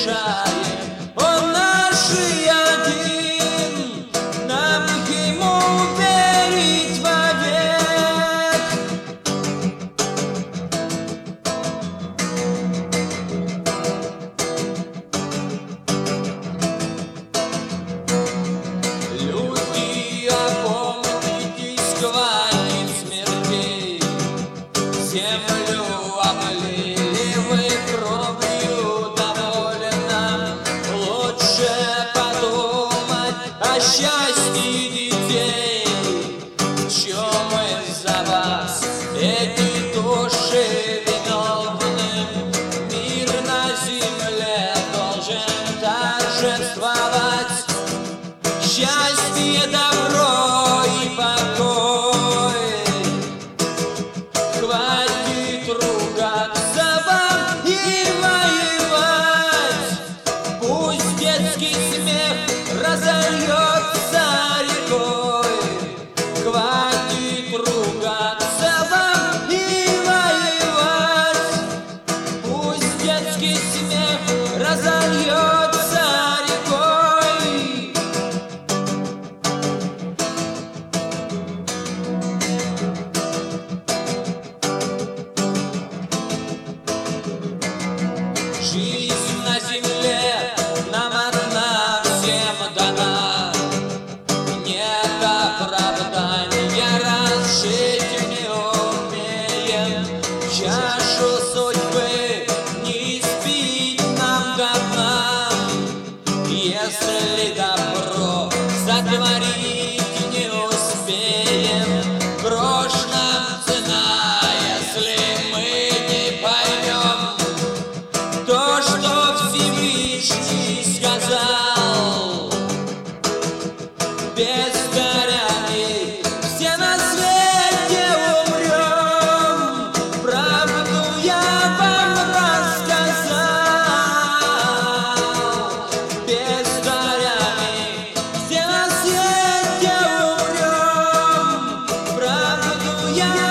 решает. Он наш и один, нам ему верить вовек. Люди, опомнитесь, хватит смертей. Землю облили вы кровью довольно. Лучше подумать о счастье детей. Чем мы за вас, эти души виновны? Мир на земле должен торжествовать. Счастье, добро и покой. Хватит ругаться вам и воевать. Пусть детский смех разольется рекой. Хватит ругаться вам и воевать. Пусть детский смех разольется рекой. Жизнь на земле нам одна всем дана. Нет оправдания, раз жить не умеем. Чашу судьбы не испить нам до дна. Если добро сотворить не успеем, грош нам цена, если мы не поймем то, что Всевышний сказал. Без горяний все на свете умрем. Правду я вам рассказал. Без горяний все на свете умрем. Правду я